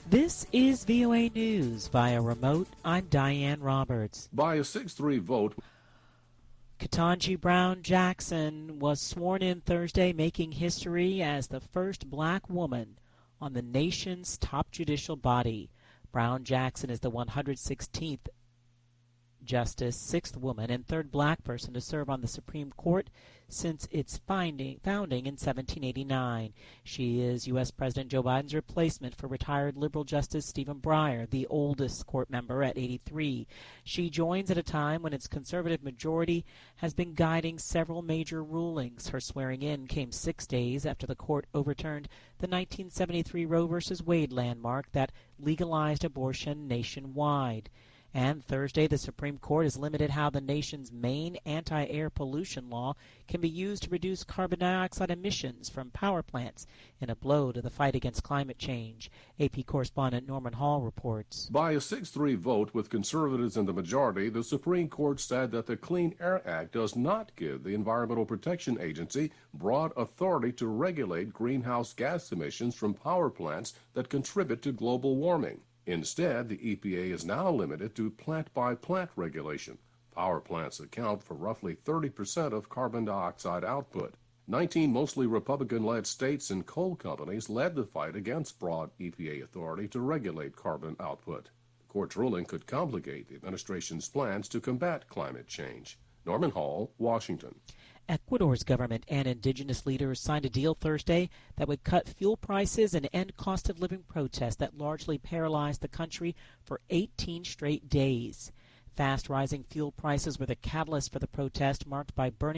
This is VOA News via remote. I'm Diane Roberts. By a 6-3 vote, Ketanji Brown Jackson was sworn in Thursday, making history as the first black woman on the nation's top judicial body. Brown Jackson is the 116th Justice, 6th woman, and 3rd black person to serve on the Supreme Court since its founding in 1789. She is U.S. President Joe Biden's replacement for retired liberal Justice Stephen Breyer, the oldest court member at 83. She joins at a time when its conservative majority has been guiding several major rulings. Her swearing-in came 6 days after the court overturned the 1973 Roe v. Wade landmark that legalized abortion nationwide. And Thursday, the Supreme Court has limited how the nation's main anti-air pollution law can be used to reduce carbon dioxide emissions from power plants in a blow to the fight against climate change. AP correspondent Norman Hall reports. By a 6-3 vote with conservatives in the majority, the Supreme Court said that the Clean Air Act does not give the Environmental Protection Agency broad authority to regulate greenhouse gas emissions from power plants that contribute to global warming. Instead, the EPA is now limited to plant-by-plant regulation. Power plants account for roughly 30% of carbon dioxide output. 19 mostly Republican-led states and coal companies led the fight against broad EPA authority to regulate carbon output. The court's ruling could complicate the administration's plans to combat climate change. Norman Hall, Washington. Ecuador's government and indigenous leaders signed a deal Thursday that would cut fuel prices and end cost of living protests that largely paralyzed the country for 18 straight days. Fast rising fuel prices were the catalyst for the protest marked by burning